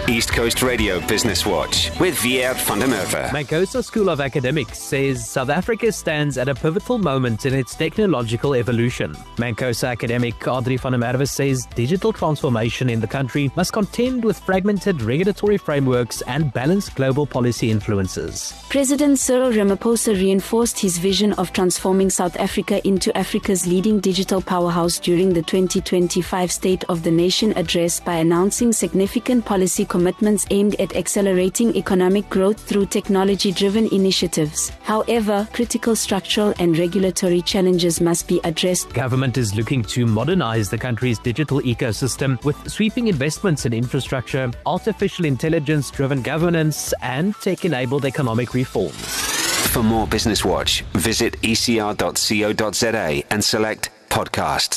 East Coast Radio Business Watch with Vier van der Merwe. Mancosa School of Academics says South Africa stands at a pivotal moment in its technological evolution. Mancosa academic Audrey van der Merwe says digital transformation in the country must contend with fragmented regulatory frameworks and balanced global policy influences. President Cyril Ramaphosa reinforced his vision of transforming South Africa into Africa's leading digital powerhouse during the 2025 State of the Nation address by announcing significant policy commitments aimed at accelerating economic growth through technology-driven initiatives. However, critical structural and regulatory challenges must be addressed. Government is looking to modernize the country's digital ecosystem with sweeping investments in infrastructure, artificial intelligence-driven governance, and tech-enabled economic reforms. For more Business Watch, visit ecr.co.za and select podcasts.